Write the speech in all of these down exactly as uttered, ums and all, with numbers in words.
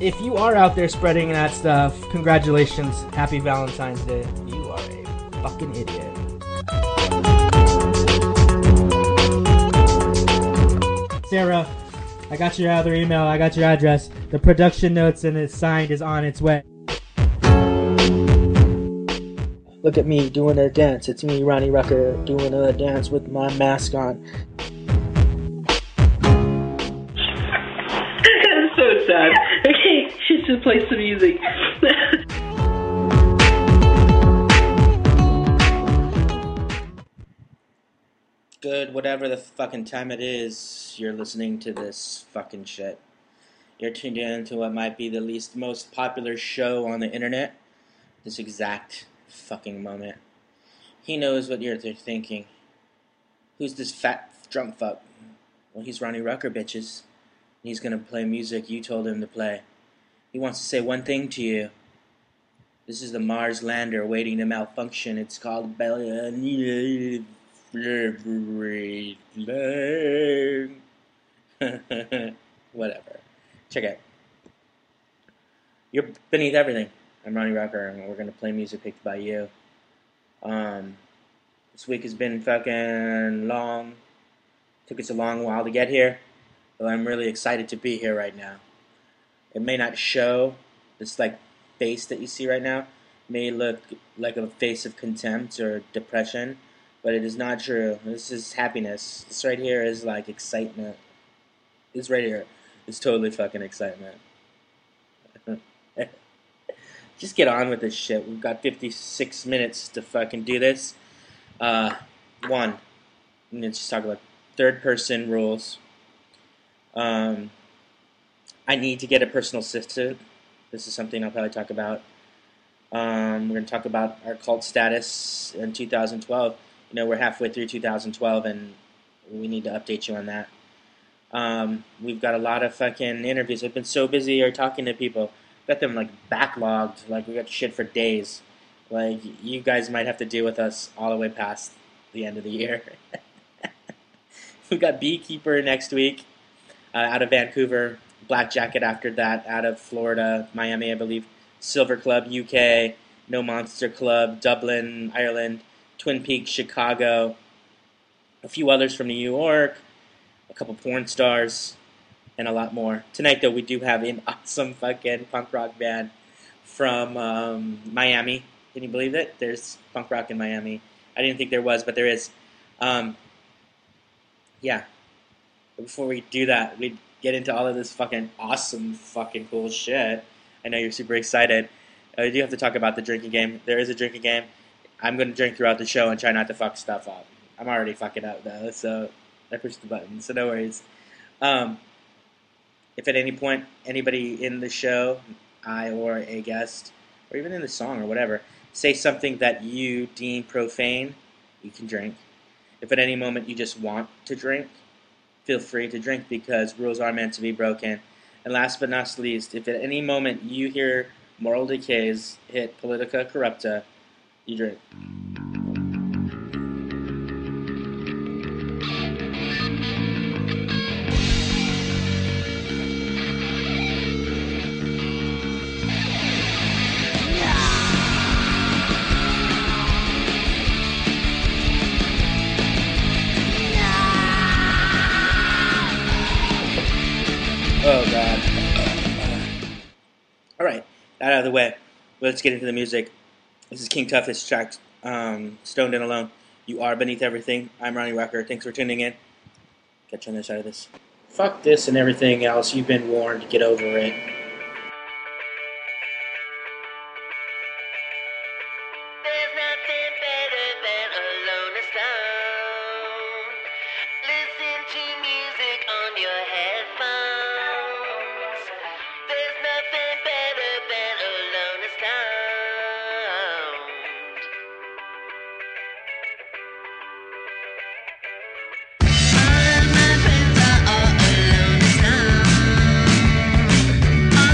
if you are out there spreading that stuff, congratulations. Happy Valentine's Day. You are a fucking idiot. Sarah, I got your other email. I got your address. The production notes and it's signed is on its way. Look at me doing a dance. It's me, Ronnie Rucker, doing a dance with my mask on. I'm so sad. Okay, she should play some music. Good, whatever the fucking time it is, you're listening to this fucking shit. You're tuned in to what might be the least most popular show on the internet. This exact fucking moment. He knows what you're thinking. Who's this fat drunk fuck? Well, he's Ronnie Rucker, bitches. He's gonna play music you told him to play. He wants to say one thing to you. This is the Mars lander waiting to malfunction. It's called Bella. Whatever. Check it. You're beneath everything. I'm Ronnie Rucker, and we're gonna play music picked by you. Um, this week has been fucking long. Took us a long while to get here, but I'm really excited to be here right now. It may not show. This like face that you see right now may look like a face of contempt or depression, but it is not true. This is happiness. This right here is like excitement. This right here is totally fucking excitement. Just get on with this shit. We've got fifty-six minutes to fucking do this. Uh, one, let's just talk about third person rules. Um, I need to get a personal assistant. This is something I'll probably talk about. Um, we're going to talk about our cult status in two thousand twelve. You know, we're halfway through two thousand twelve, and we need to update you on that. Um, we've got a lot of fucking interviews. I've been so busy or talking to people. Got them like backlogged. Like we got shit for days. Like you guys might have to deal with us all the way past the end of the year. We've got Beekeeper next week uh, out of Vancouver. Black Jacket after that out of Florida, Miami, I believe. Silver Club, U K. No Monster Club, Dublin, Ireland. Twin Peaks, Chicago. A few others from New York. A couple porn stars. And a lot more. Tonight, though, we do have an awesome fucking punk rock band from um, Miami. Can you believe it? There's punk rock in Miami. I didn't think there was, but there is. Um, yeah. But before we do that, we get into all of this fucking awesome fucking cool shit. I know you're super excited. I do have to talk about the drinking game. There is a drinking game. I'm going to drink throughout the show and try not to fuck stuff up. I'm already fucking up, though, so I pushed the button, so no worries. Um... If at any point anybody in the show, I or a guest, or even in the song or whatever, say something that you deem profane, you can drink. If at any moment you just want to drink, feel free to drink because rules are meant to be broken. And last but not least, if at any moment you hear Moral Decay's hit Politica Corrupta, you drink. Oh, God. All right, that out of the way. Let's get into the music. This is King Tough's track, um, Stoned and Alone. You are beneath everything. I'm Ronnie Rucker. Thanks for tuning in. Catch you on the other side of this. Fuck this and everything else. You've been warned. Get over it. All of my friends are all alone this time.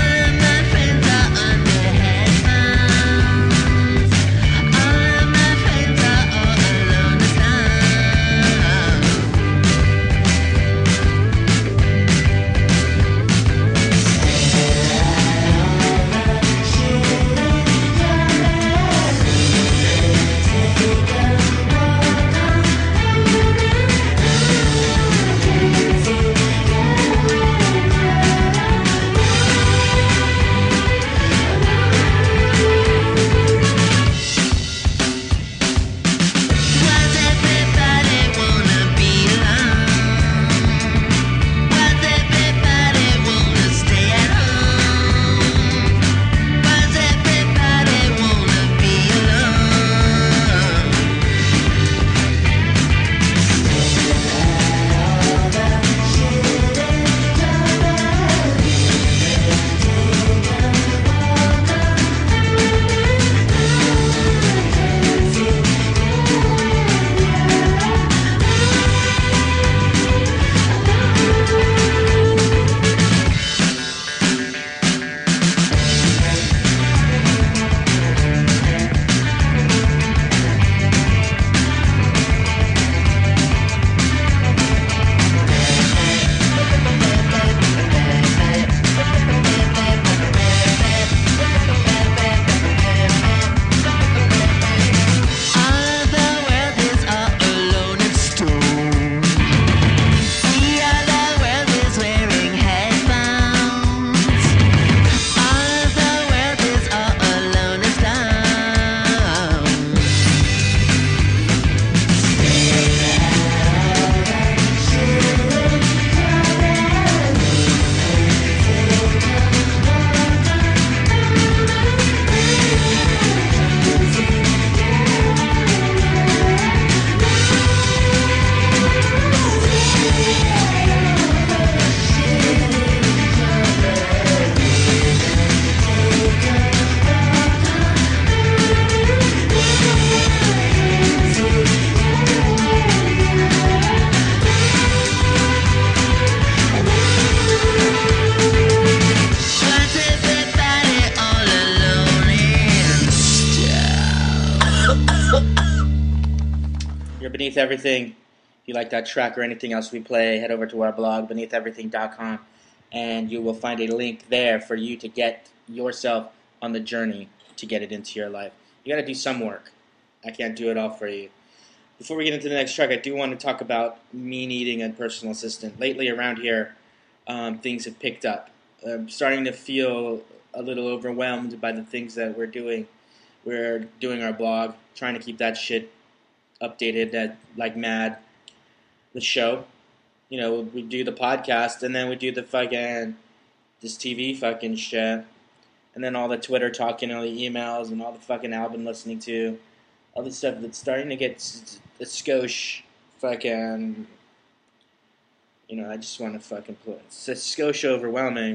Beneath Everything. If you like that track or anything else we play, head over to our blog, beneath everything dot com, and you will find a link there for you to get yourself on the journey to get it into your life. You got to do some work. I can't do it all for you. Before we get into the next track, I do want to talk about me needing a personal assistant. Lately around here, um, things have picked up. I'm starting to feel a little overwhelmed by the things that we're doing. We're doing our blog, trying to keep that shit updated at, like mad. The show, you know, we do the podcast, and then we do the fucking, this T V fucking shit, and then all the Twitter talking, all the emails, and all the fucking album listening to, all the stuff that's starting to get the skosh fucking, you know, I just want to fucking play. It's a skosh overwhelming.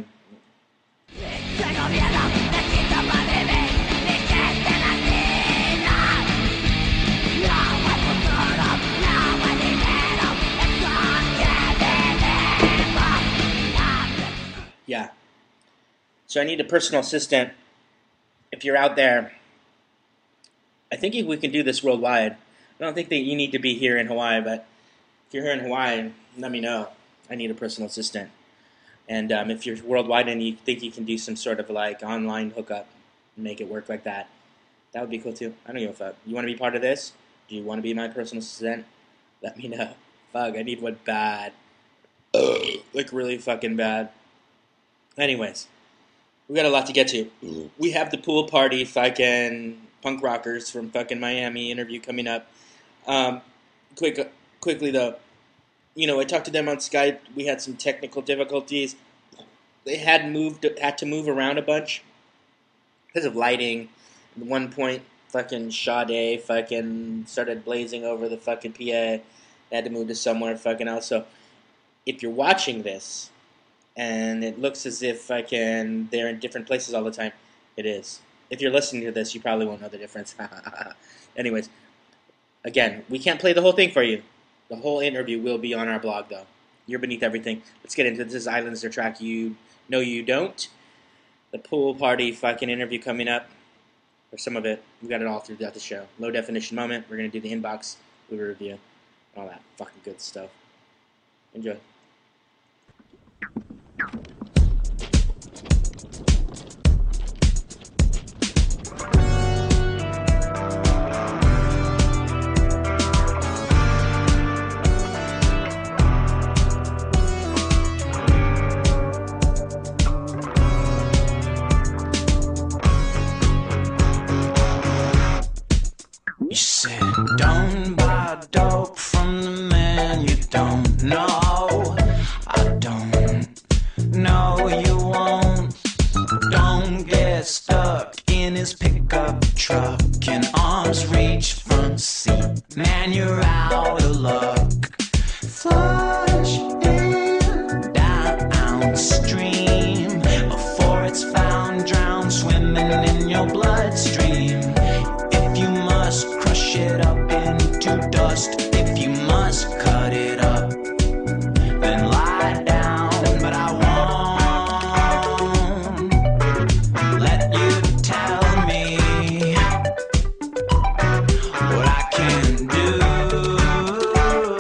Yeah. So I need a personal assistant. If you're out there, I think we can do this worldwide. I don't think that you need to be here in Hawaii, but if you're here in Hawaii, let me know. I need a personal assistant. And um, if you're worldwide and you think you can do some sort of like online hookup and make it work like that, that would be cool too. I don't give a fuck. You want to be part of this? Do you want to be my personal assistant? Let me know. Fuck, I need one bad. Ugh, like really fucking bad. Anyways, we got a lot to get to. We have the pool party fucking punk rockers from fucking Miami interview coming up. Um, quick, quickly though, you know, I talked to them on Skype. We had some technical difficulties. They had moved, had to move around a bunch because of lighting. At one point, fucking Sade fucking started blazing over the fucking P A. They had to move to somewhere fucking else. So, if you're watching this, and it looks as if I can, they're in different places all the time. It is. If you're listening to this, you probably won't know the difference. Anyways, again, we can't play the whole thing for you. The whole interview will be on our blog, though. You're Beneath Everything. Let's get into this. This is Islandser track You Know You Don't. The pool party fucking interview coming up. Or some of it. We got it all throughout the show. Low definition moment. We're going to do the inbox, movie review, all that fucking good stuff. Enjoy. You said, don't buy dope from the man you don't know. I don't know you won't. Don't get stuck in his pickup truck in arm's reach front seat. Man, you're out of luck. Flush in downstream before it's found drowned swimming in your bloodstream. If you must crush it up into dust, if you must cut it up, then lie down. But I won't let you tell me what I can do.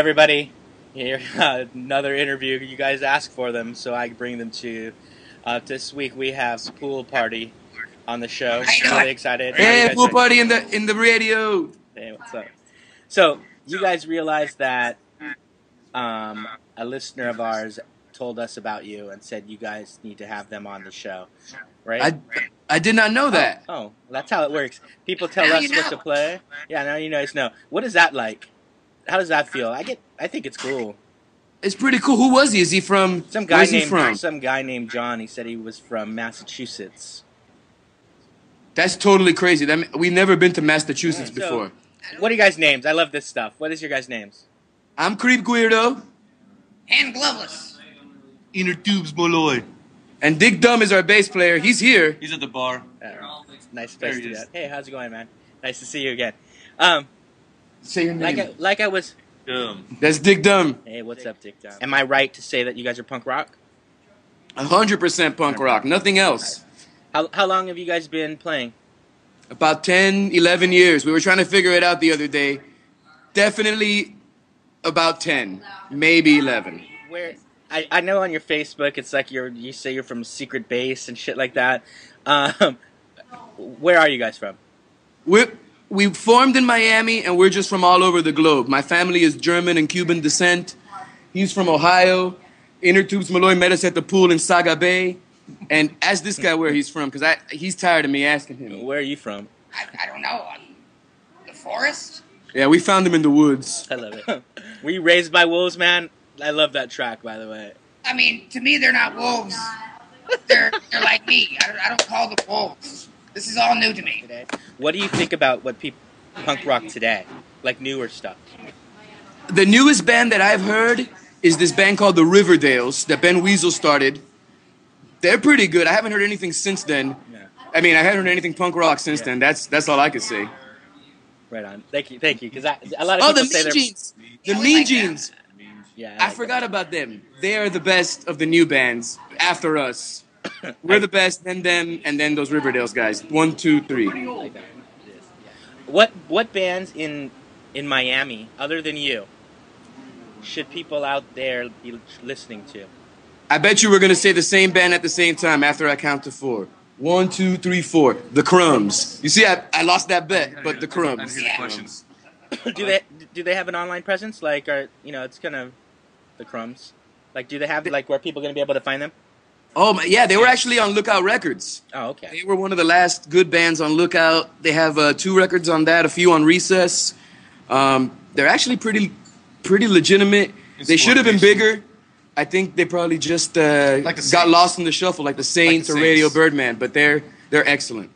everybody. Here, uh, another interview. You guys asked for them, so I bring them to you. Uh, this week we have Pool Party on the show. Really excited. How you Hey, guys Pool doing? Party in the in the radio. Hey, what's up? So, you guys realize that um, a listener of ours told us about you and said you guys need to have them on the show, right? I I did not know that. Oh, that's how it works. People tell Now us you what know. to play. Yeah, now you guys know. What is that like? How does that feel? I get. I think it's cool. It's pretty cool. Who was he? Is he from? Some guy Where's he named from? some guy named John. He said he was from Massachusetts. That's totally crazy. That we've never been to Massachusetts So, before. What are your guys' names? I love this stuff. What is your guys' names? I'm Creep Guirdo, Hand gloveless. Inner Tubes Molloy. and Dick Dumb is our bass player. He's here. He's at the bar. Uh, nice place There to he do is. that. Hey, how's it going, man? Nice to see you again. Um, Say your like name. I, like I was. Um, That's Dick Dumb. Hey, what's up, Dick? Dumb? Am I right to say that you guys are punk rock? A hundred percent punk rock. Nothing else. How how long have you guys been playing? About ten, eleven years. We were trying to figure it out the other day. Definitely about ten, maybe eleven. Where I, I know on your Facebook it's like you're you say you're from Secret Base and shit like that. Um, where are you guys from? We we formed in Miami, and we're just from all over the globe. My family is German and Cuban descent. He's from Ohio. Inner Tubes Malloy met us at the pool in Saga Bay. And ask this guy where he's from, because I he's tired of me asking him. Where are you from? I, I don't know. Um, the forest? Yeah, we found him in the woods. I love it. Were you raised by wolves, man? I love that track, by the way. I mean, to me, they're not wolves. They're they're like me. I don't, I don't call them wolves. This is all new to me. Today, what do you think about what people punk rock today, like newer stuff? The newest band that I've heard is this band called the Riverdales that Ben Weasel started. They're pretty good. I haven't heard anything since then. Yeah. I mean, I haven't heard anything punk rock since Yeah. then. That's that's all I could say. Right on. Thank you, thank you. Because a lot of Oh, people the say Mean they're Jeans. The Yeah, we Mean like that. Jeans. yeah. I like forgot about them. They are the best of the new bands after us. We're the best, then them, and then those Riverdales guys. One, two, three. that. Like that. It is, yeah. What what bands in in Miami other than you should people out there be listening to? I bet you we're gonna say the same band at the same time after I count to four. One, two, three, four. The Crumbs. You see, I, I lost that bet, but the I Crumbs. hear the questions. do they do they have an online presence? Like, are you know, it's kind of the Crumbs. Like, do they have like where people are gonna be able to find them? Oh my, yeah, they were actually on Lookout Records. Oh, okay. They were one of the last good bands on Lookout. They have uh, two records on that, a few on Recess. Um, they're actually pretty, pretty legitimate. They should have been bigger. I think they probably just uh, Like the got Saints. lost in the shuffle, like the Saints Like or the Radio Saints. Birdman. But they're they're excellent.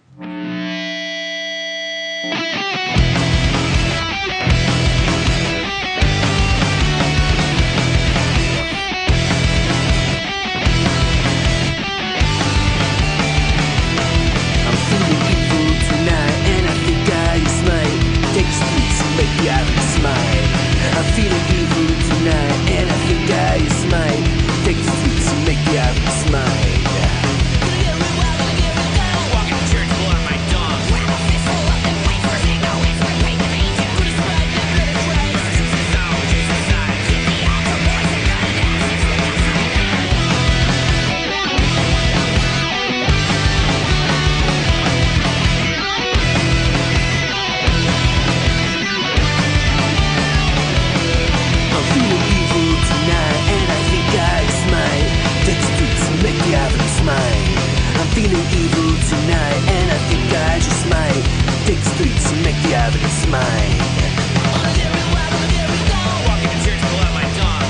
I'm feeling evil tonight, and I think I just might take the streets and make the island smile. I'm feeling evil tonight, and I think I just might take the streets and make the island smile. Walking to church, blowing my dong. I'm feeling evil tonight, and I think I just might take the streets and make the island smile. I'm feeling evil tonight, and I think I just might take the streets and make the island smile. Walking to church, blowing my dong.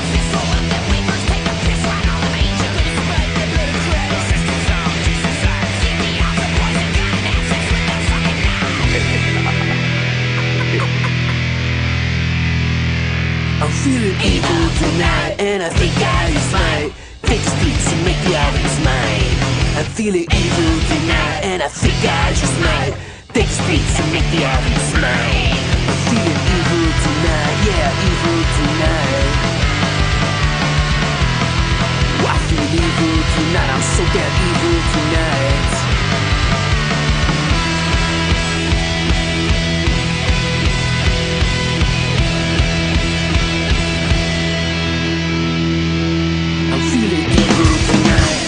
I'm feeling evil tonight, and I think I just might take the streets and make the islands mine. I'm feeling evil tonight, and I think I just might take the streets and make the islands mine. I'm feeling evil tonight, yeah, evil tonight. Oh, I feel evil tonight, I'm so damn evil tonight. feeling evil tonight.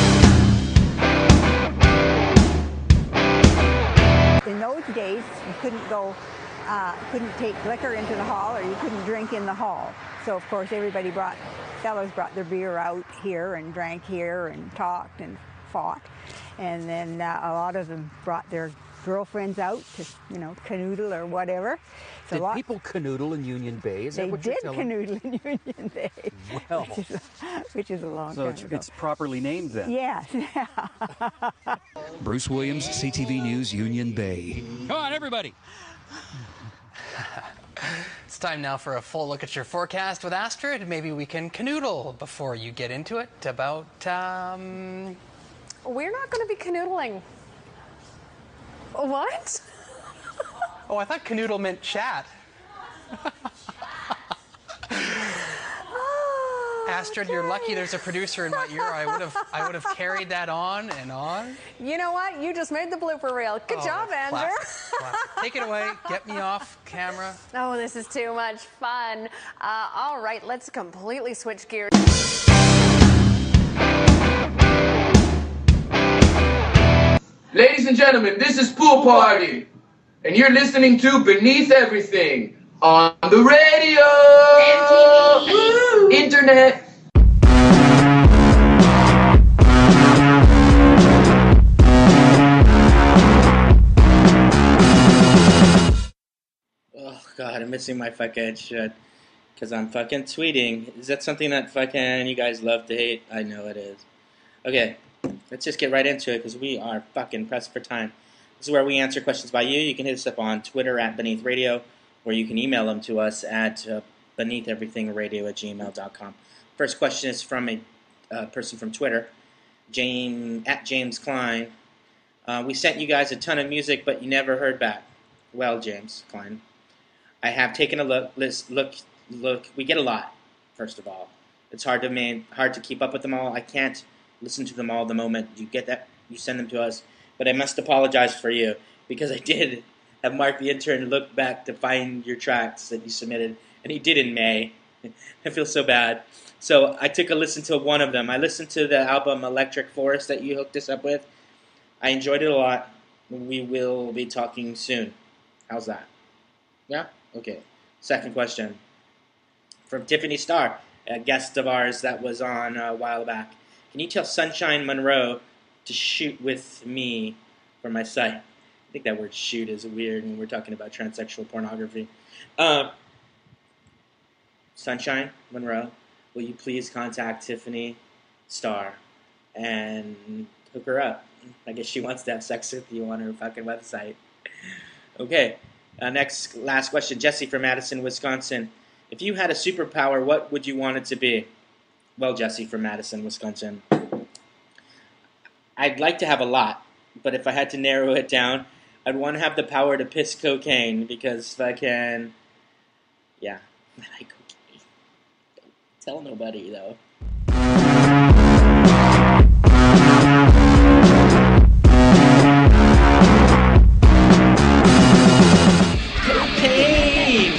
In those days, you couldn't go, uh, couldn't take liquor into the hall, or you couldn't drink in the hall. So of course everybody brought, fellows brought their beer out here and drank here and talked and fought. And then uh, a lot of them brought their girlfriends out to, you know, canoodle or whatever. So Did lot, people canoodle in Union Bay? Is they that what did you're telling me? canoodle in Union Bay, Well. which, is, which is a long So time it's, ago. it's properly named then. Yes. Bruce Williams, C T V News, Union Bay. Come on, everybody. It's time now for a full look at your forecast with Astrid. Maybe we can canoodle before you get into it about, um... We're not going to be canoodling. What? Oh, I thought canoodle meant chat. Astrid, you're lucky there's a producer in my ear. I would have I would have carried that on and on. You know what? You just made the blooper reel. Good Oh, job, Andrew. classic, classic. Take it away. Get me off camera. Oh, this is too much fun. Uh, all right, let's completely switch gears. Ladies and gentlemen, this is Pool Party, and you're listening to Beneath Everything on the radio, Woo! Internet. Oh god, I'm missing my fucking shit because I'm fucking tweeting. Is that something that fucking you guys love to hate? I know it is. Okay. Let's just get right into it because we are fucking pressed for time. This is where we answer questions by you. You can hit us up on Twitter at Beneath Radio, or you can email them to us at uh, beneatheverythingradio at gmail dot com. First question is from a uh, person from Twitter, James at James Klein. Uh, we sent you guys a ton of music, but you never heard back. Well, James Klein, I have taken a look. Let's look. Look. We get a lot. First of all, it's hard to main, hard to keep up with them all. I can't listen to them all the moment you get that you send them to us, but I must apologize for you because I did have Mark the intern look back to find your tracks that you submitted, and he did in May. I feel so bad. So I took a listen to one of them. I listened to the album Electric Forest that you hooked us up with. I enjoyed it a lot. We will be talking soon. How's that? Yeah? Okay. Second question from Tiffany Starr, a guest of ours that was on a while back. Can you tell Sunshine Monroe to shoot with me for my site? I think that word shoot is weird when we're talking about transsexual pornography. Uh, Sunshine Monroe, will you please contact Tiffany Starr and hook her up? I guess she wants to have sex with you on her fucking website. Okay, uh, next, last question. Jesse from Madison, Wisconsin. If you had a superpower, what would you want it to be? Well, Jesse from Madison, Wisconsin. I'd like to have a lot, but if I had to narrow it down, I'd want to have the power to piss cocaine because if I can, yeah, I like cocaine. Don't tell nobody, though. Cocaine!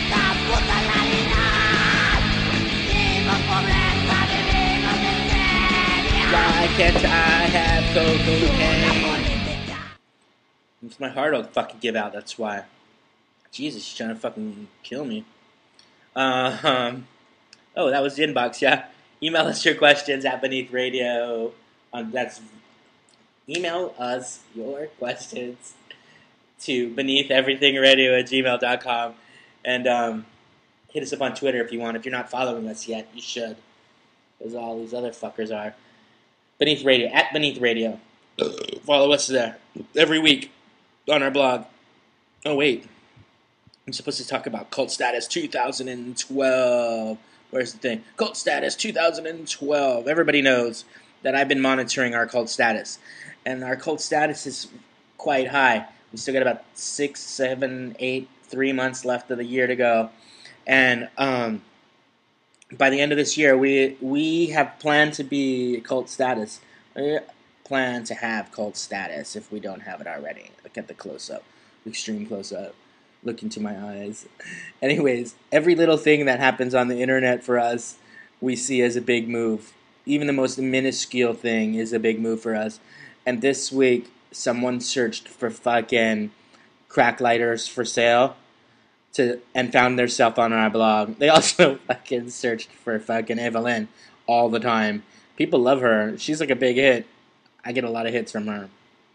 Why can't I have cocaine? It's my heart will fucking give out, that's why. Jesus, she's trying to fucking kill me. Uh, um, oh, that was the inbox, yeah. Email us your questions at Beneath Radio. Um, that's email us your questions to beneatheverythingradio at gmail dot com. And um, hit us up on Twitter if you want. If you're not following us yet, you should. As all these other fuckers are. Beneath Radio, at Beneath Radio. Follow us there every week on our blog. Oh, wait. I'm supposed to talk about Cult Status two thousand twelve. Where's the thing? Cult Status two thousand twelve. Everybody knows that I've been monitoring our cult status. And our cult status is quite high. We still got about six, seven, eight, three months left of the year to go. And um, by the end of this year, we we have planned to be cult status. We plan to have cult status if we don't have it already. Look at the close-up. Extreme close-up. Look into my eyes. Anyways, every little thing that happens on the internet for us, we see as a big move. even the most minuscule thing is a big move for us. And this week, someone searched for fucking crack lighters for sale to and found themselves on our blog. They also fucking searched for fucking Evelyn all the time. People love her. She's like a big hit. I get a lot of hits from her.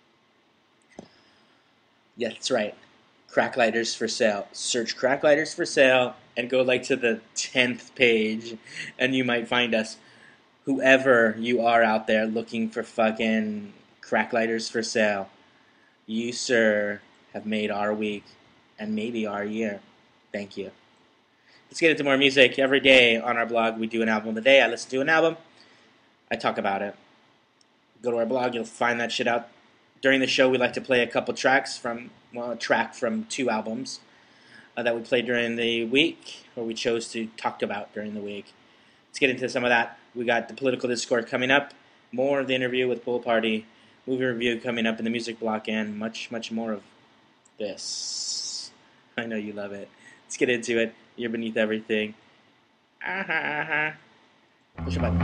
Yeah, that's right. Crack lighters for sale. Search crack lighters for sale and go like to the tenth page and you might find us. Whoever you are out there looking for fucking crack lighters for sale, you, sir, have made our week and maybe our year. Thank you. Let's get into more music. Every day on our blog, we do an album of the day. I listen to an album. I talk about it. Go to our blog. You'll find that shit out. During the show, we like to play a couple tracks from, well, a track from two albums uh, that we played during the week, or we chose to talk about during the week. Let's get into some of that. We got the political discourse coming up, more of the interview with Pool Party, movie review coming up in the music block, and much, much more of this. I know you love it. Let's get into it. You're beneath everything. Uh-huh, uh-huh. Push a button.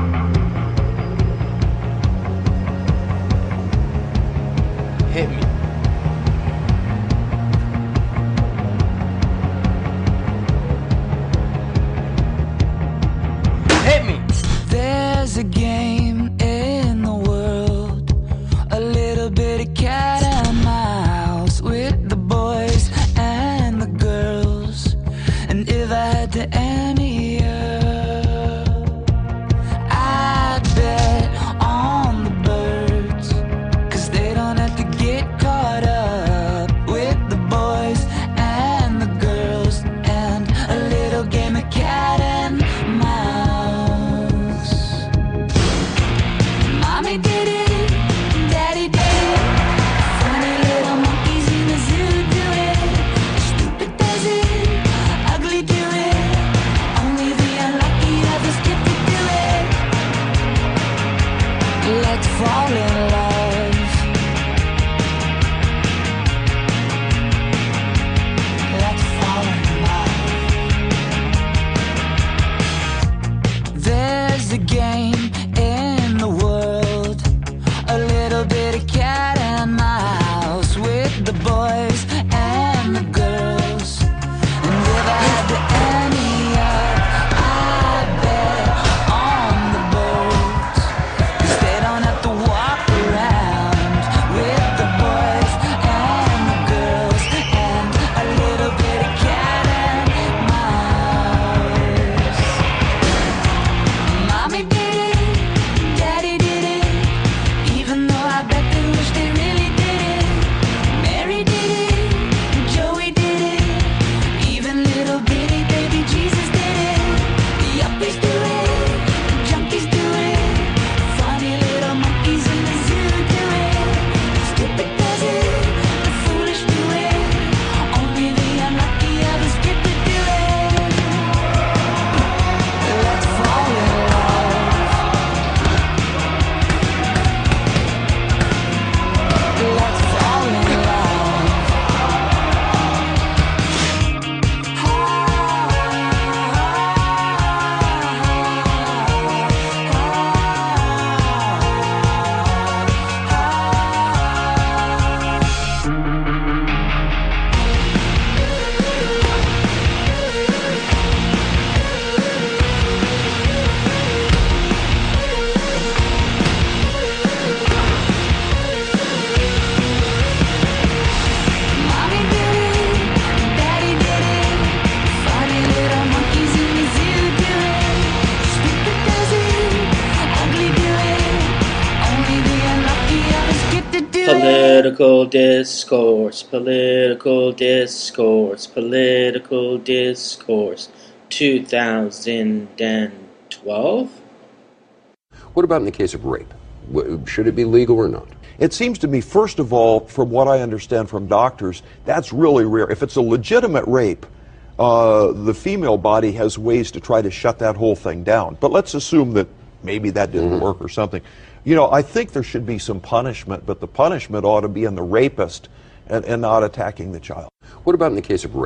Hit me. Hit me. There's a game in the world, a little bit of cat and mouse with the boys and the girls. And if I had to any her, I'd bet on the birds, 'cause they don't have to get caught up with the boys and the girls. And a little game of cat and mouse. Mommy did it, Daddy did it, funny little monkeys in the zoo do it. Stupid does it, ugly do it, only the unlucky others get to do it. Let's fall in love. Let's fall in love. There's a game in the world, a little bit of cat and mouse with the boys and the girls. And if I had to any up, I'd bet on the birds, 'cause they don't have to walk around with the boys and the girls. And a little bit of cat and mouse. Mommy did it, Daddy did it, even though I bet they wish they really did it. Mary did it, Joey did it, even little bitty baby Jesus did it. The yuppies do it, the junkies do it, funny little monkeys in the zoo do it. Stupid does it, the foolish do it, only the unlucky others get to do it. Let's fall in love. Let's fall in love. Mommy did it, Daddy did it, funny little monkeys in the zoo do it. Stupid does it, ugly do it, only the unlucky others get to do it. Political discourse, political discourse, political discourse. two thousand twelve? What about in the case of rape? W- Should it be legal or not? It seems to me, first of all, from what I understand from doctors, that's really rare. If it's a legitimate rape, uh, the female body has ways to try to shut that whole thing down. But let's assume that maybe that didn't Mm-hmm. work or something. You know, I think there should be some punishment, but the punishment ought to be in the rapist and, and not attacking the child. What about in the case of rape?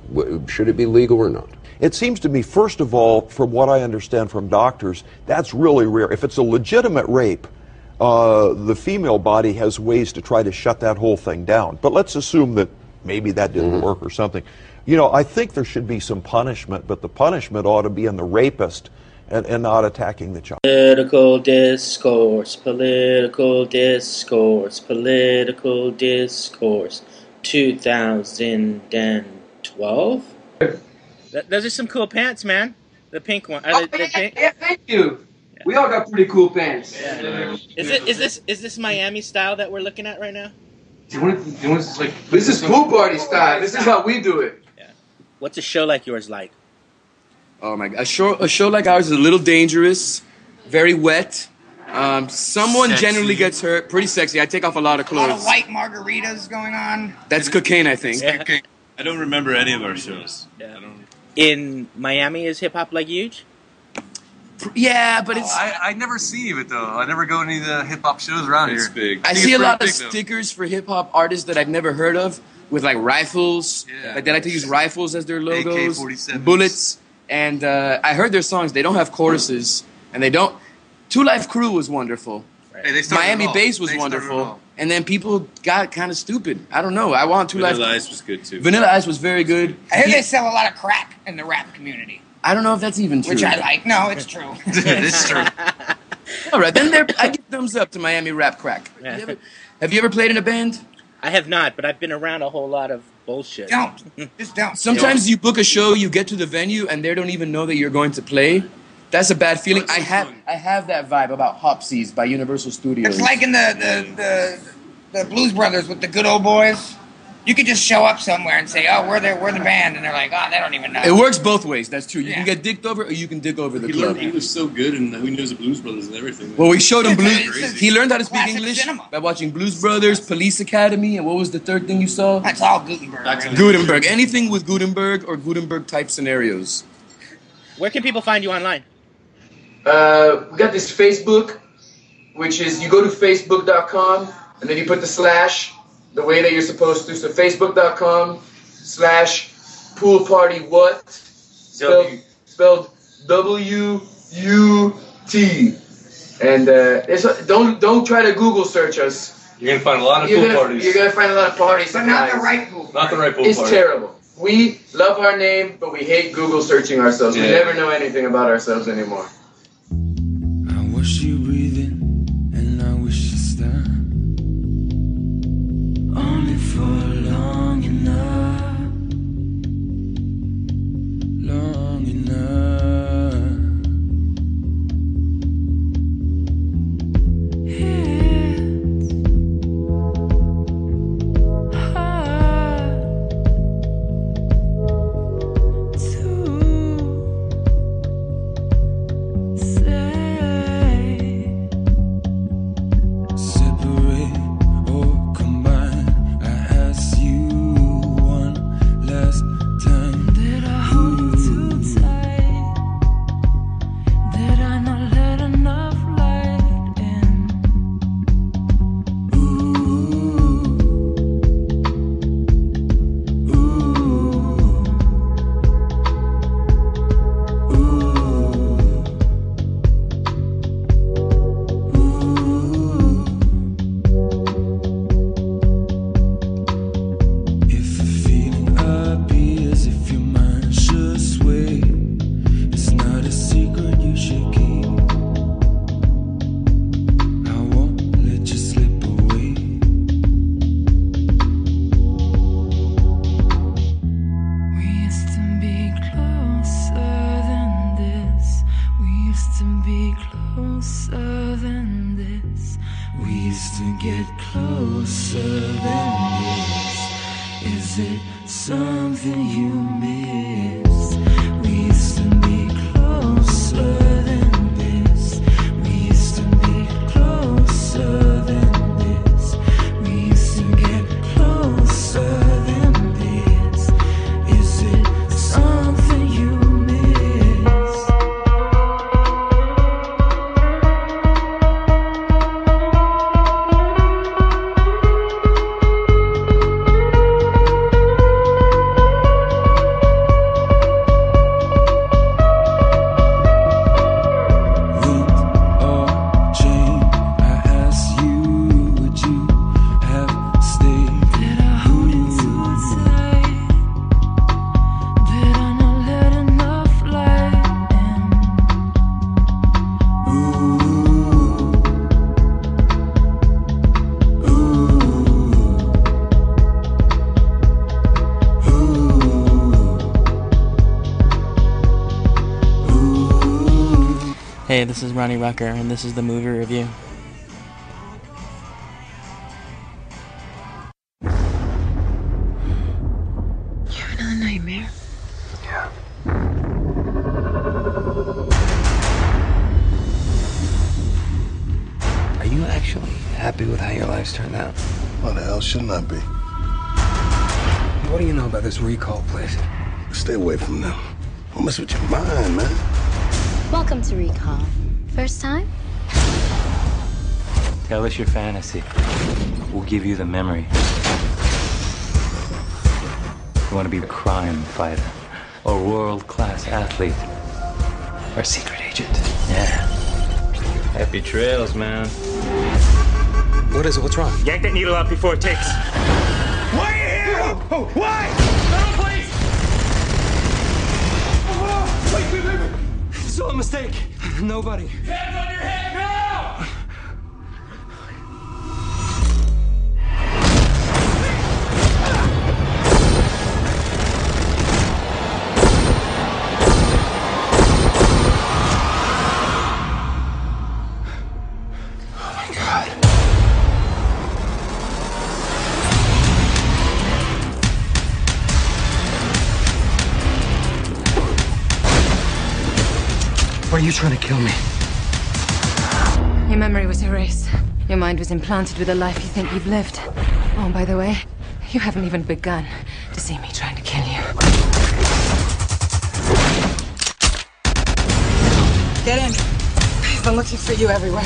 W- Should it be legal or not? It seems to me, first of all, from what I understand from doctors, that's really rare. If it's a legitimate rape, uh, the female body has ways to try to shut that whole thing down. But let's assume that maybe that didn't mm-hmm. work or something. You know, I think there should be some punishment, but the punishment ought to be in the rapist and, and not attacking the child. Political discourse, political discourse, political discourse, two thousand twelve? Th- those are some cool pants, man. The pink one. Oh, the, the yeah, pink? yeah, thank you. Yeah. We all got pretty cool pants. Yeah. Is it? Is this? Is this Miami style that we're looking at right now? Do you want to? Do you want to like? This is pool party style. This is how we do it. Yeah. What's a show like yours like? Oh my god, a show a show like ours is a little dangerous, very wet. Um, someone Sexy. generally gets hurt. Pretty sexy. I take off a lot of A lot clothes. of white margaritas going on. That's cocaine, I think. Yeah. I don't remember any of our shows. Yeah. I don't. In Miami, is hip hop like huge? Yeah, but it's. Oh, I, I never see it though. I never go to any of the hip hop shows around It's here. big. I see a lot of stickers for hip hop artists that I've never heard of with like rifles. Yeah. Like they like to use rifles as their logos, A K forty-sevens. bullets, and uh, I heard their songs. They don't have choruses, and they don't. Two Life Crew was wonderful. Hey, they started Miami it all. Bass was They started it wonderful, all. and then people got kind of stupid. I don't know. I want Two Vanilla Life. Ice was good too. Vanilla Ice was very good. I hear He- they sell a lot of crack in the rap community, I don't know if that's even true. which I like. No, it's true. It's true. All right, then there. I give thumbs up to Miami Rap Crack. Yeah. Have you, ever, have you ever played in a band? I have not, but I've been around a whole lot of bullshit. Don't. Just don't. Sometimes you book a show, you get to the venue, and they don't even know that you're going to play. That's a bad feeling. I have I have that vibe about Hopsies by Universal Studios. It's like in the, the, the, the Blues Brothers with the Good Old Boys. You could just show up somewhere and say, oh, we're the, we're the band. And they're like, oh, they don't even know. It works both ways. That's true. You Yeah. can get dicked over, or you can dick over the He club. learned English so good, and who knows the Blues Brothers and everything. Well, we showed him It's- Blues. it's- it's He learned how to speak classic English cinema. by watching Blues Brothers, Police Academy, and what was the third thing you saw? That's all Gutenberg. Back to the- Gutenberg. Anything with Gutenberg or Gutenberg type scenarios. Where can people find you online? Uh, we got this Facebook, which is you go to facebook dot com and then you put the slash the way that you're supposed to. So facebook dot com slash pool party what? Spelled, spelled W U T. And uh, it's, don't don't try to Google search us. You're gonna find a lot of You're pool gonna, parties. You're gonna find a lot of parties, But not the guys. right pool. Not the right pool It's party. terrible. We love our name, but we hate Google searching ourselves. We Yeah. never know anything about ourselves anymore. I wish you breathing, and I wish you stop. Only for long enough, long enough. It's hard to say. Separate or combine. I ask you one last time. Did I hold too tight? Did I not let enough light in? Ooh, if a feeling appears, if your mind should sway, it's not a secret you should keep. I won't let you slip away. We used to be closer than this. We used to be closer than this. We used to get closer than this. Is it something you miss? We used to be closer than this. We used to be closer than this. We used to get closer than this. Is it something you miss? Hey, this is Ronnie Rucker, and this is the movie review. You have another nightmare? Yeah. Are you actually happy with how your life's turned out? Why the hell shouldn't I be? What do you know about this recall place? Stay away from them. Don't mess with your mind, man. Welcome to Recall. First time? Tell us your fantasy. We'll give you the memory. You want to be a crime fighter, a world-class athlete, or a secret agent? Yeah. Happy trails, man. What is it? What's wrong? Yank that needle out before it takes. Why are you here? Oh, oh, why? No, please! Oh, wait, wait, wait, wait. It's all a mistake. Nobody. Hands on your head now! Why are you trying to kill me? Your memory was erased. Your mind was implanted with a life you think you've lived. Oh, by the way, you haven't even begun to see me trying to kill you. Get in. I've been looking for you everywhere.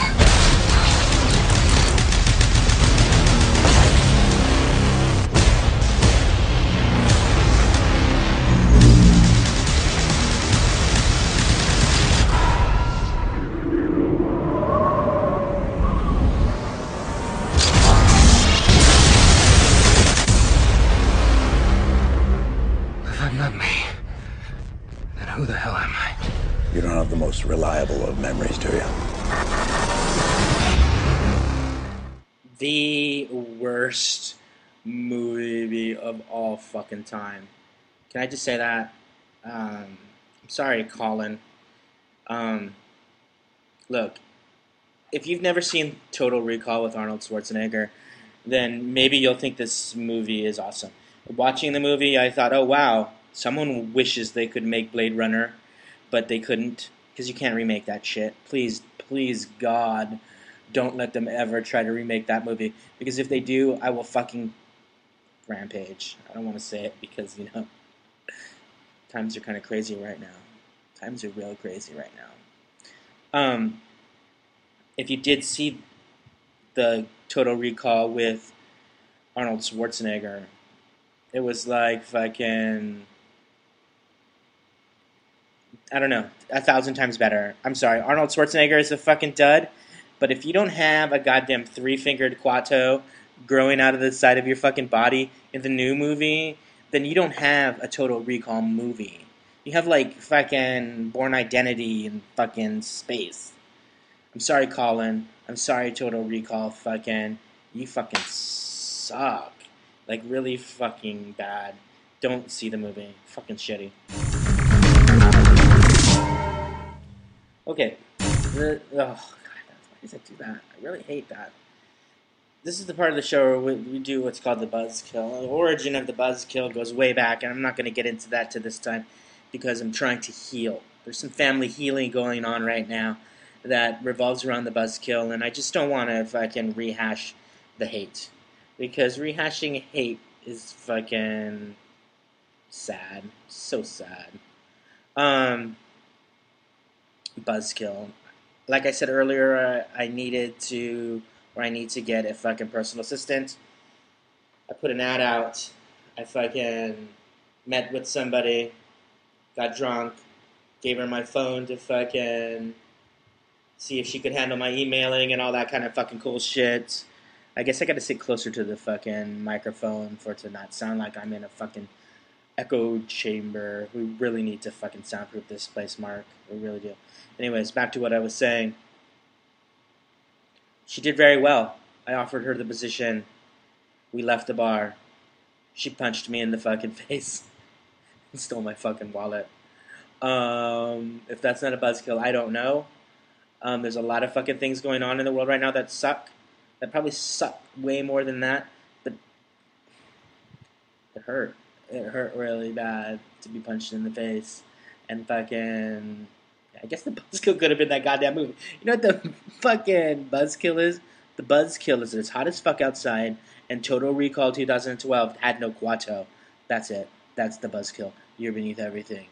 Not me. Then who the hell am I? You don't have the most reliable of memories, do you? The worst movie of all fucking time. Can I just say that? Um, I'm sorry, Colin. Um, look, if you've never seen Total Recall with Arnold Schwarzenegger, then maybe you'll think this movie is awesome. Watching the movie, I thought, oh wow, someone wishes they could make Blade Runner, but they couldn't, because you can't remake that shit. Please, please, God, don't let them ever try to remake that movie, because if they do, I will fucking rampage. I don't want to say it, because, you know, times are kind of crazy right now. Times are real crazy right now. Um, if you did see the Total Recall with Arnold Schwarzenegger, it was like fucking, I don't know, a thousand times better. I'm sorry, Arnold Schwarzenegger is a fucking dud, but if you don't have a goddamn three-fingered Quato growing out of the side of your fucking body in the new movie, then you don't have a Total Recall movie. You have, like, fucking Born Identity in fucking space. I'm sorry, Colin. I'm sorry, Total Recall, fucking, you fucking suck. Like, really fucking bad. Don't see the movie. Fucking shitty. Okay. The, oh, God. Why does that do that? I really hate that. This is the part of the show where we, we do what's called the buzzkill. The origin of the buzzkill goes way back, and I'm not going to get into that to this time because I'm trying to heal. There's some family healing going on right now that revolves around the buzzkill, and I just don't want to if I can rehash the hate. Because rehashing hate is fucking sad. So sad. Um, buzzkill. Like I said earlier, uh, I needed to, or I need to get a fucking personal assistant. I put an ad out. I fucking met with somebody, got drunk, gave her my phone to fucking see if she could handle my emailing and all that kind of fucking cool shit. I guess I gotta sit closer to the fucking microphone for it to not sound like I'm in a fucking echo chamber. We really need to fucking soundproof this place, Mark. We really do. Anyways, back to what I was saying. She did very well. I offered her the position. We left the bar. She punched me in the fucking face and stole my fucking wallet. Um, if that's not a buzzkill, I don't know. Um, there's a lot of fucking things going on in the world right now that suck. That probably suck way more than that. But it hurt. It hurt really bad to be punched in the face. And fucking... I guess the buzzkill could have been that goddamn movie. You know what the fucking buzzkill is? The buzzkill is that it's hot as fuck outside, and Total Recall twenty twelve had no Kuato. That's it. That's the buzzkill. You're beneath everything.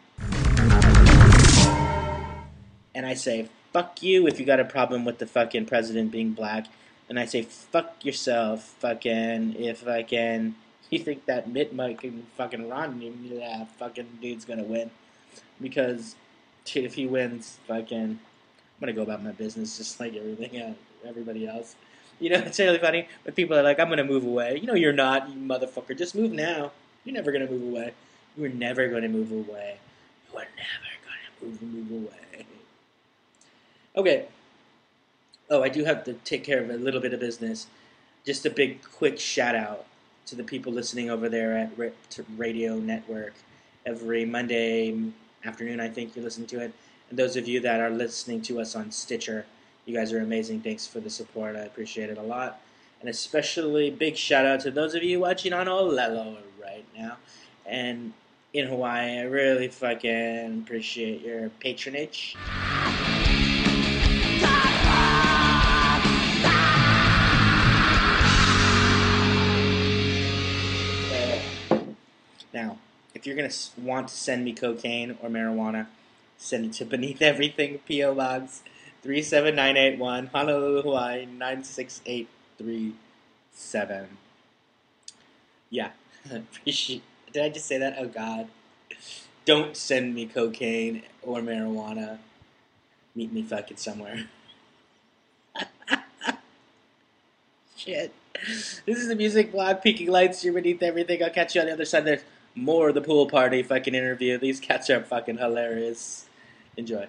And I say, fuck you if you got a problem with the fucking president being black. And I say, fuck yourself, fucking, if fucking you think that Mitt Mike and fucking Romney, yeah, fucking dude's gonna win. Because if he wins, fucking, I'm gonna go about my business just like everything else, everybody else. You know, it's really funny when people are like, I'm gonna move away. You know you're not, you motherfucker. Just move now. You're never gonna move away. You are never gonna move away. You are never gonna move, move away. Okay. Oh, I do have to take care of a little bit of business. Just a big, quick shout-out to the people listening over there at R- Radio Network. Every Monday afternoon, I think you listen to it. And those of you that are listening to us on Stitcher, you guys are amazing. Thanks for the support. I appreciate it a lot. And especially big shout-out to those of you watching on Olelo right now. And in Hawaii, I really fucking appreciate your patronage. Now, if you're going to want to send me cocaine or marijuana, send it to Beneath Everything, P O. Box three seven nine eight one, Honolulu, Hawaii, nine six eight three seven. Yeah, appreciate. Did I just say that? Oh, God. Don't send me cocaine or marijuana. Meet me fucking somewhere. Shit. This is the music blog, Peaking Lights. You're Beneath Everything. I'll catch you on the other side. There's more of the pool party fucking interview. These cats are fucking hilarious. Enjoy.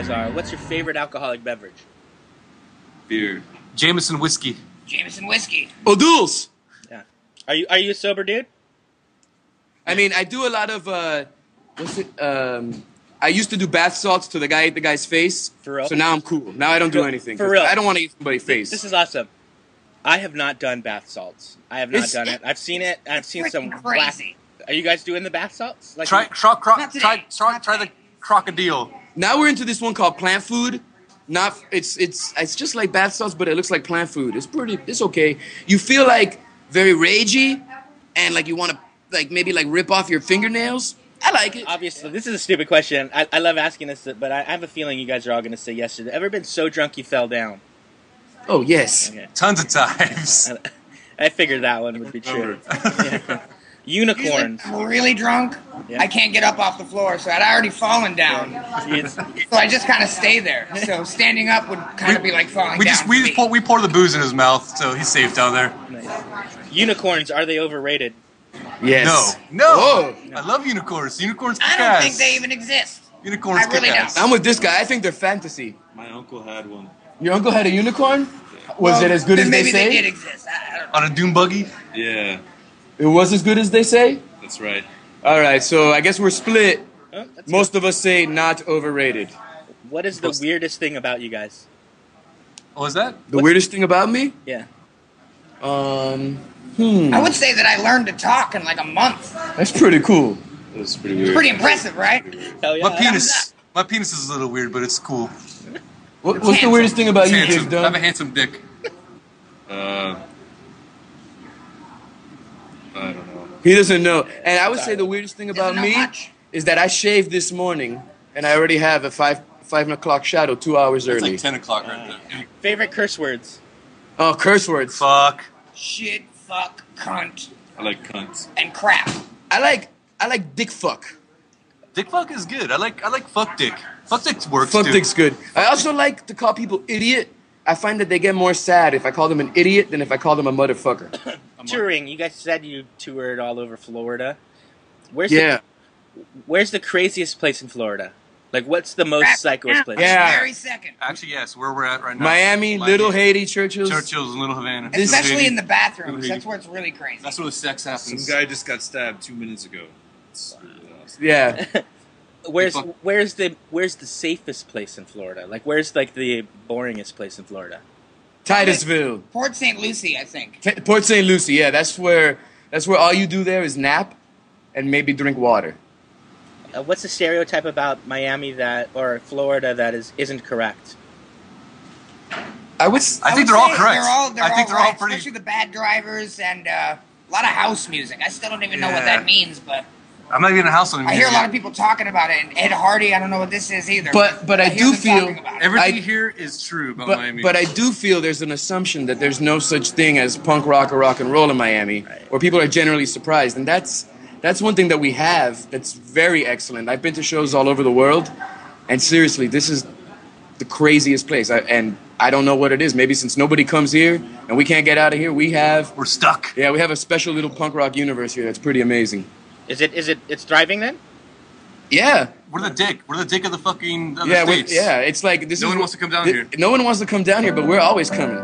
guys are. What's your favorite alcoholic beverage? Beer. Jameson whiskey. Jameson whiskey. O'Doul's. Yeah. Are you are you a sober dude? I mean, I do a lot of, uh, what's it, um, I used to do bath salts till the guy ate the guy's face. For real? So now I'm cool. Now I don't do For- anything. for real. I don't want to eat somebody's face. This is awesome. I have not done bath salts. I have not It's- done it. I've seen it. I've seen some freaking black. crazy. Are you guys doing the bath salts? Like Try, try, try, Not today. try, try, try the crocodile. Now we're into this one called plant food. Not it's it's it's just like bath salts, but it looks like plant food. It's pretty. It's okay. You feel like very ragey, and like you want to like maybe like rip off your fingernails. I like it. Obviously, this is a stupid question. I, I love asking this, but I, I have a feeling you guys are all going to say yes. Have you ever been so drunk you fell down? Oh yes, Okay. Tons of times. I figured that one would be true. Yeah. Unicorns. Usually, I'm really drunk. Yeah. I can't get up off the floor, so I'd already fallen down. It's- So I just kind of stay there. So standing up would kind of be like falling We down. just we just pour, we pour the booze in his mouth, so he's safe down there. Unicorns, are they overrated? yes. No, no. Oh. I love unicorns. Unicorns I kick don't ass. think they even exist. Unicorns I really kick don't. ass. I'm with this guy. I think they're fantasy. My uncle had one. Your uncle had a unicorn. Was Well, it as good then as they maybe say? they did exist. I, I don't know. On a doom buggy. Yeah, It was as good as they say. that's right. All right, so I guess we're split. Oh, that's Most of us say not overrated. good. What is the weirdest thing about you guys? What was that? The weirdest thing about me? Yeah. Um, hmm. I would say that I learned to talk in like a month. That's pretty cool. That's pretty weird. Pretty impressive, right? Hell yeah. My penis. My penis is a little weird, but it's cool. What, what's the weirdest thing about It's you, handsome. Dick I have a Dunn? handsome dick. Uh, I don't know. He doesn't know. And I would say the weirdest thing about Doesn't know me much. is that I shaved this morning, and I already have a five five o'clock shadow two hours It's early. like ten o'clock right there. Favorite curse words? Oh, curse words. Fuck. Shit, fuck, cunt, I like cunts. and crap. I like I like dick fuck. Dick fuck is good. I like I like fuck dick. Fuck dick works Fuck too. dick's good. I also like to call people idiot. I find that they get more sad if I call them an idiot than if I call them a motherfucker. Touring. You guys said you toured all over Florida. Where's Yeah. the Where's the craziest place in Florida? Like, what's the most psychoest place? Yeah. Very second. Actually, yes, where we're at right now. Miami, Little Haiti, Churchill's. Churchill's and Little Havana. Especially in the Little bathrooms. Haiti. That's where it's really crazy. That's where the sex Some happens. guy just got stabbed two minutes ago. It's really awesome. Yeah. Where's Where's the Where's the safest place in Florida? Like, where's like the boringest place in Florida? Titusville. Port Saint Lucie, I think. T- Port Saint Lucie, yeah, that's where that's where all you do there is nap and maybe drink water. Uh, what's the stereotype about Miami that or Florida that is isn't correct? I would. s- I think would they're all say correct. They're all, they're I think all they're all right, pretty- especially the bad drivers and uh, a lot of house music. I still don't even know what Yeah. that means, but I'm not even in a house anymore. I hear a lot of people talking about it. And Ed Hardy, I don't know what this is either. But but I hear do them feel talking about it. Everything I- here is true about but, Miami. but I do feel there's an assumption that there's no such thing as punk rock or rock and roll in Miami, where people are generally surprised, and that's that's one thing that we have that's very excellent. I've been to shows all over the world, and seriously, this is the craziest place. I, and I don't know what it is. Maybe since nobody comes here and we can't get out of here, we have we're stuck. Yeah, we have a special little punk rock universe here that's pretty amazing. Is it is it it's thriving then? Yeah. We're the dick. We're the dick of the fucking of the Yeah, we- states. yeah. It's like this. No is one what- wants to come down th- here. No one wants to come down here, but we're always coming.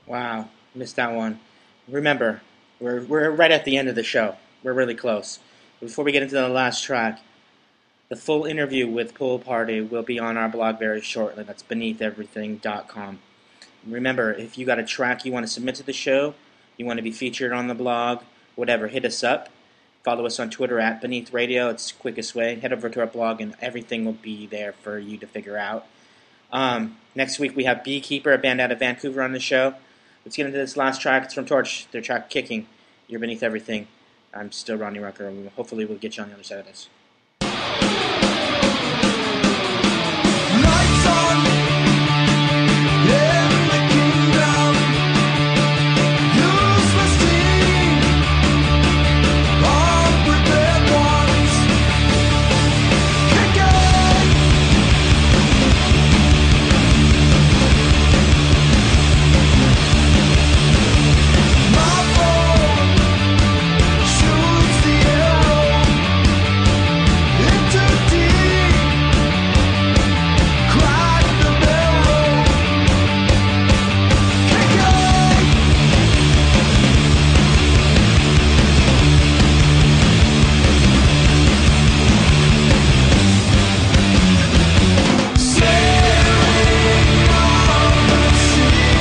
Wow, missed that one. Remember, we're we're right at the end of the show. We're really close. Before we get into the last track, the full interview with Pool Party will be on our blog very shortly. That's beneath everything dot com. Remember, if you got a track you want to submit to the show, you want to be featured on the blog, whatever, hit us up. Follow us on Twitter at Beneath Radio. It's the quickest way. Head over to our blog, and everything will be there for you to figure out. Um, next week, we have Beekeeper, a band out of Vancouver, on the show. Let's get into this last track. It's from Torch. Their track, Kicking. You're Beneath Everything. I'm still Ronnie Rucker. Hopefully, we'll get you on the other side of this. Lights on in the kingdom. Useless team, unprepared ones. Kicking. My phone shoots the arrow into deep. Crack the barrel. Kicking. Sailing on the sea,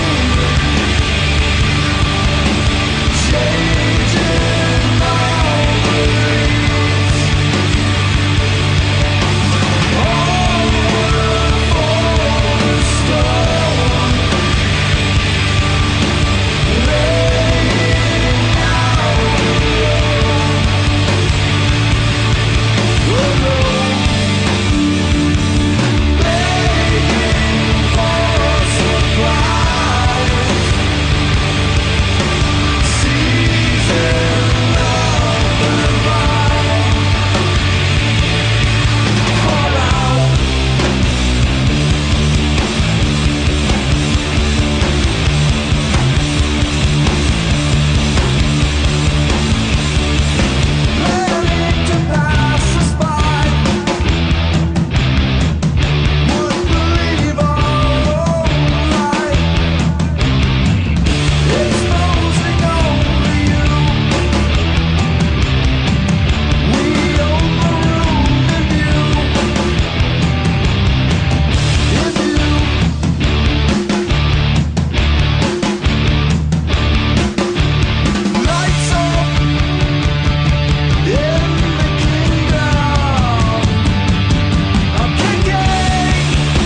changing my ways. Onward for the storm, laying out alone, begging for supplies, season of the vine, fall out. Planning to pass us by, would believe our own light, exposing only you. We overruled in you, in you. Lights up in the kingdom. I'm kicking.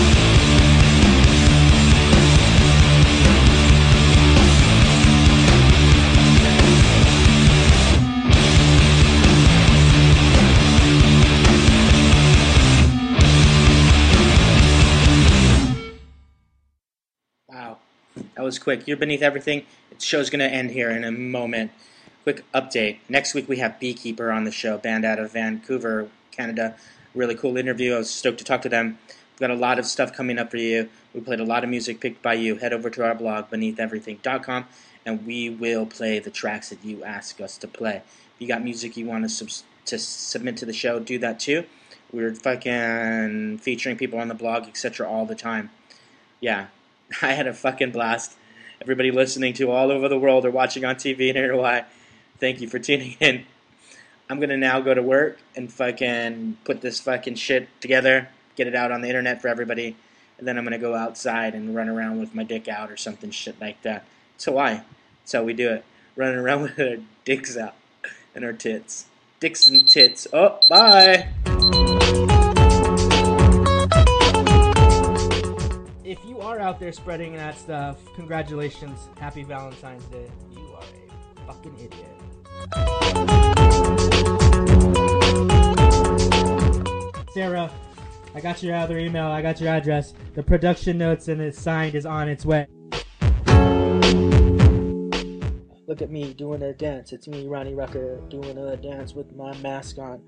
Wow, that was quick. You're Beneath Everything. The show's going to end here in a moment. Quick update. Next week we have Beekeeper on the show, band out of Vancouver, Canada. Really cool interview. I was stoked to talk to them. We've got a lot of stuff coming up for you. We played a lot of music picked by you. Head over to our blog, beneath everything dot com, and we will play the tracks that you ask us to play. If you got music you want to, sub- to submit to the show, do that too. We're fucking featuring people on the blog, et cetera all the time. Yeah, I had a fucking blast. Everybody listening to all over the world or watching on T V in Hawaii, thank you for tuning in. I'm going to now go to work and fucking put this fucking shit together, get it out on the internet for everybody, and then I'm going to go outside and run around with my dick out or something shit like that. It's Hawaii. That's how we do it. Running around with our dicks out and our tits. Dicks and tits. Oh, bye! If you are out there spreading that stuff, congratulations. Happy Valentine's Day. You are a fucking idiot. Sarah, I got your other email. I got your address. The production notes and it's signed is on its way. Look at me doing a dance. It's me, Ronnie Rucker, doing a dance with my mask on.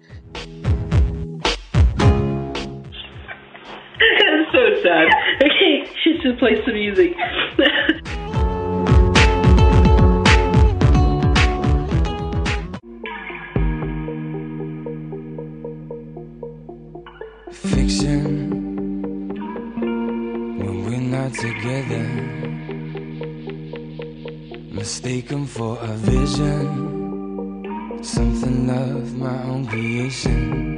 I'm so sad. Okay, she should play some music. Fiction when we're not together. mistaken for a vision, something of my own creation.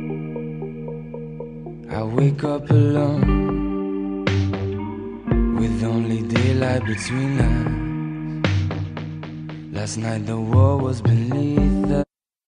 I wake up alone, with only daylight between us. Last night the war was beneath us.